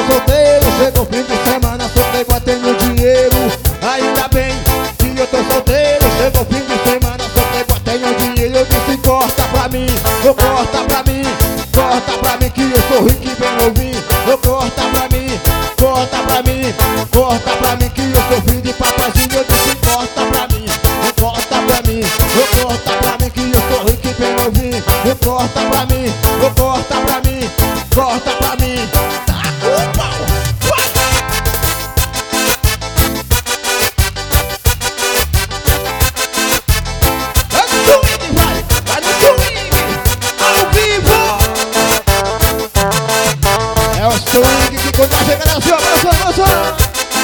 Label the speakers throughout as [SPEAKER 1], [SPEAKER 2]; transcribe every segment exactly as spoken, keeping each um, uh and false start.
[SPEAKER 1] solteiro, chegou o fim de semana, sou pego, tenho dinheiro. Ainda bem que eu tô solteiro, chegou o fim de semana, sou pego, tenho dinheiro. Eu disse corta pra mim, eu corta pra mim, corta pra mim que eu sou rico e bem novinho. Eu corta pra mim, corta pra mim, corta pra mim que eu sou filho de papazinho. Eu disse corta pra mim, corta pra mim, eu corta pra mim que eu sou rico e bem novinho. Eu corta pra mim, eu corta pra mim, corta pra mim. Tá o pau, vai! Vai no swing, vai! Vai no swing! Ao vivo! É o swing que quando vai chegando assim, ó, abraçou, abraçou!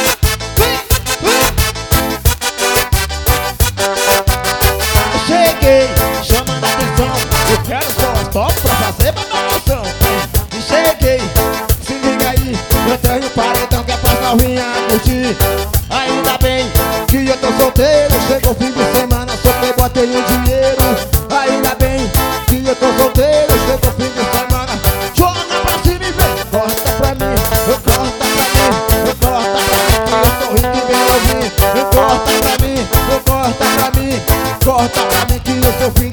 [SPEAKER 1] Cheguei, chamando a atenção, eu quero só top pra fazer babação. E cheguei, se liga aí, eu tenho um paredão que é pra novinha curtir. Ainda bem que eu tô solteiro, chegou o fim de semana, só pego, tenho dinheiro. Ainda bem que eu tô solteiro, chegou o fim de semana, joga pra cima e vem, corta pra mim, eu corta pra mim, eu corta pra mim, que eu sou rico e bem novinho. Eu corta pra mim, eu corta pra mim, corta pra mim que eu sou filho